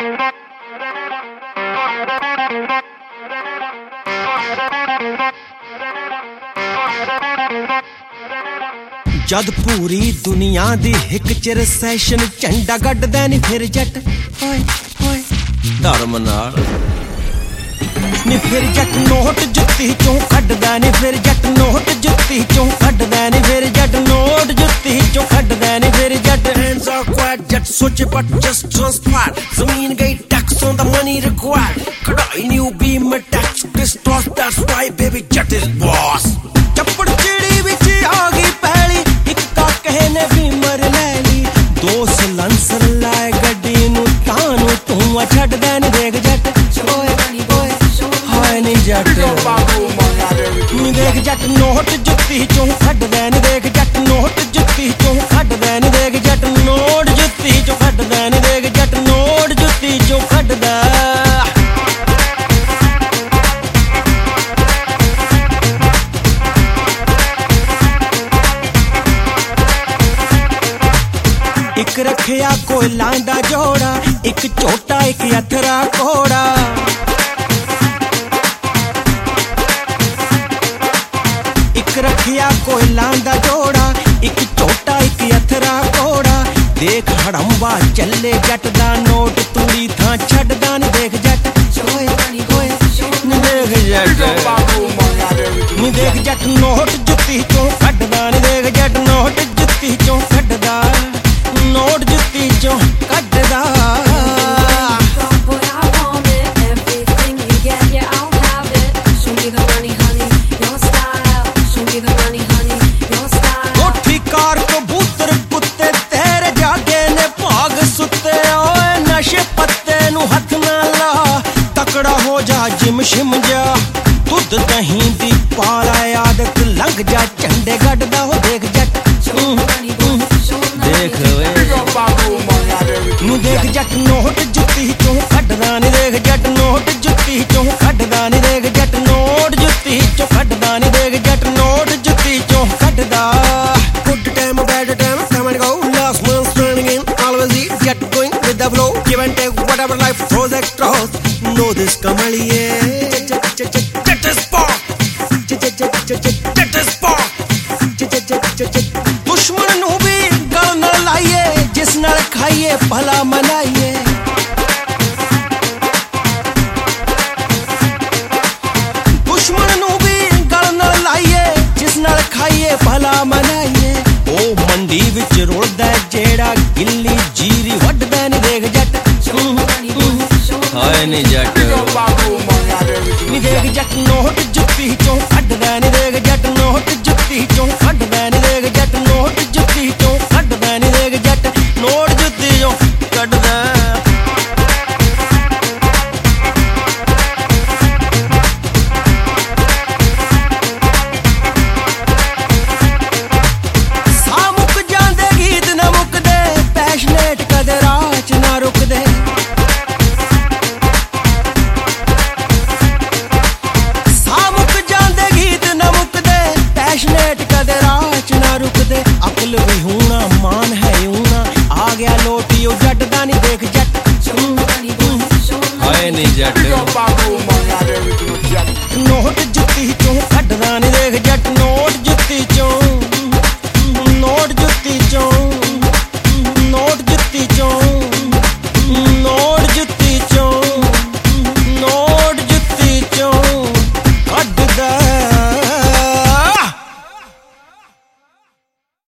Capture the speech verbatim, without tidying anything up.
जद पूरी दुनिया दी हिक च रिसेशन झंडा गड्डदा नी फिर जट होए होए धर्म नाल नी फिर जट नोट जुत्ती चों कड्डदा नी फिर जट नोट जुत्ती चों कड्डदा नी फिर जट नोट जुत्ती चों कड्डदा नी फिर जट hands are quiet Jatt switch but just transpire ज़मीन गई tax on the money required कढ़ाई न्यू beam में tax pistols that's why baby जट is boss चप्पड़ चिड़ी विच आ गई पहली कहे ने भी मर लैली दो सलंसर लाए गड्डी नू तानू तू छड्डदा नी देख जट हाय नी जट नी देख जट नोट जुत्ती चों कड्डदा नी देख जट नोट जुत्ती चों कड्डदा नी देख जट नोट जुत्ती चों कड्डदा नी देख जट नोट जुत्ती चों कड्डदा एक रखिया कोयलां दा जोड़ा एक झोटा एक अथरा घोड़ा एक रखिया कोयलां दा जोड़ा एक झोटा एक अथरा घोड़ा देख हड़ंबा चले जट दा नोट तूड़ी थां छड्डदा नी देख जट नी देख जट नी देख जट नोट जुत्ती चों कड्डदा नी देख जट नोट जुत्ती चों कड्डदा नोट जुत्ती चों कड्डदा कोठी कार कबूतर कुत्ते तेरे जागे ने भाग सुत्ते ओए नशे पत्ते नू हथ ना ला तकड़ा हो जा जिम शिम जा दुध दहीं दी पाला आदत लंघ जा झंडे गड्डदा हो देख जट देख नी देख जट नोट जुत्ती चों कड्डदा नी देख जट नोट जुत्ती चों कड्डदा नी देख जट नोट जुत्ती चों कड्डदा नी देख जट नोट जुत्ती चों कड्डदा good time bad time come and go last man standing in always eat get going with the flow give and take whatever life throws extra know this kamaliye get is spark get is spark दुश्मन नू भी गल न लाइए जिस नाल खाइए भला मनाइए दुश्मन नू भी गल न लाइए जिस नाल खाइए भला मनाइए ओ मंडी विच रुलदा जेड़ा गिल्ली जीरी वड्डदा नी देख जट हाय नी जट नी देख जट नोट जुत्ती चों कड्डदा नी देख जट नोट जुत्ती चों कड्डदा नी देख जट नोट जुत्ती चों कड्डदा नी देख जट नोट जुत्ती चों कड्डदा सा मुक जांदे गीत ना मुकदे पैशनेट कदे राह च ना रुकदे अकल भी होना मान है ऊना आ गया लोटियो जटदा नी देख जट हाय नी जट नोट जुत्ती चों